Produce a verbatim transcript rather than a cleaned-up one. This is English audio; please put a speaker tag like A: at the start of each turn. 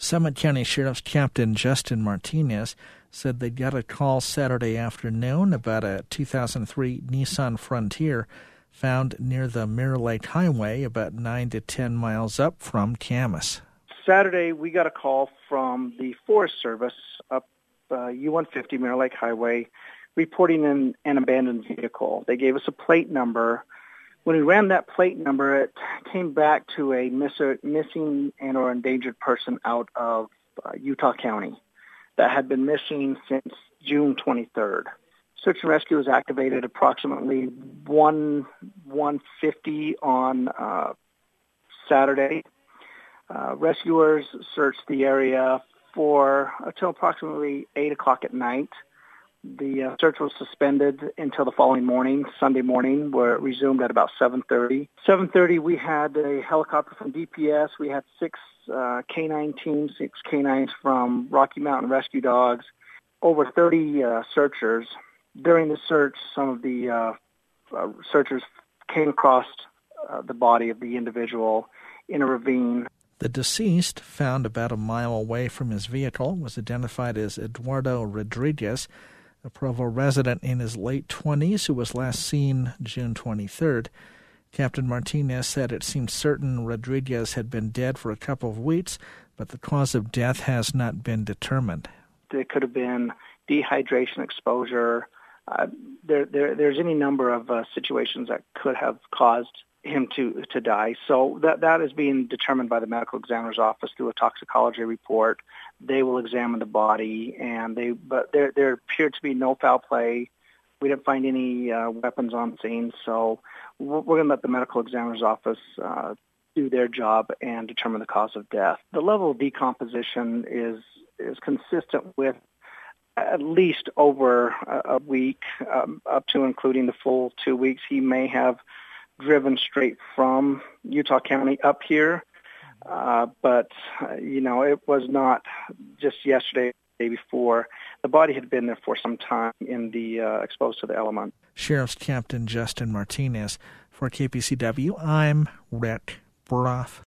A: Summit County Sheriff's Captain Justin Martinez said they got a call Saturday afternoon about a two thousand three Nissan Frontier found near the Mirror Lake Highway about nine to ten miles up from Camas.
B: Saturday, we got a call from the Forest Service up uh, U one fifty Mirror Lake Highway reporting an, an abandoned vehicle. They gave us a plate number. When we ran that plate number, it came back to a miss- missing and or endangered person out of uh, Utah County that had been missing since June twenty-third. Search and rescue was activated approximately one one fifty on uh, Saturday. Uh, rescuers searched the area for until approximately eight o'clock at night. The uh, search was suspended until the following morning, Sunday morning, where it resumed at about seven thirty. seven thirty, we had a helicopter from D P S. We had six uh, canine teams, six canines from Rocky Mountain Rescue Dogs, over thirty uh, searchers. During the search, some of the uh, uh, searchers came across uh, the body of the individual in a ravine.
A: The deceased, found about a mile away from his vehicle, was identified as Eduardo Rodriguez, a Provo resident in his late twenties who was last seen June twenty-third. Captain Martinez said it seemed certain Rodriguez had been dead for a couple of weeks, but the cause of death has not been determined.
B: It could have been dehydration, exposure. Uh, there, there, there's any number of uh, situations that could have caused him to to die. So that that is being determined by the medical examiner's office through a toxicology report. They will examine the body, and they but there there appeared to be no foul play. We didn't find any uh, weapons on scene, so we're, we're going to let the medical examiner's office uh, do their job and determine the cause of death. The level of decomposition is is consistent with at least over a, a week, um, up to including the full two weeks. He may have driven straight from Utah County up here, uh, but, uh, you know, it was not just yesterday, the day before. The body had been there for some time in the uh, exposed to the element.
A: Sheriff's Captain Justin Martinez. For K P C W, I'm Rick Broff.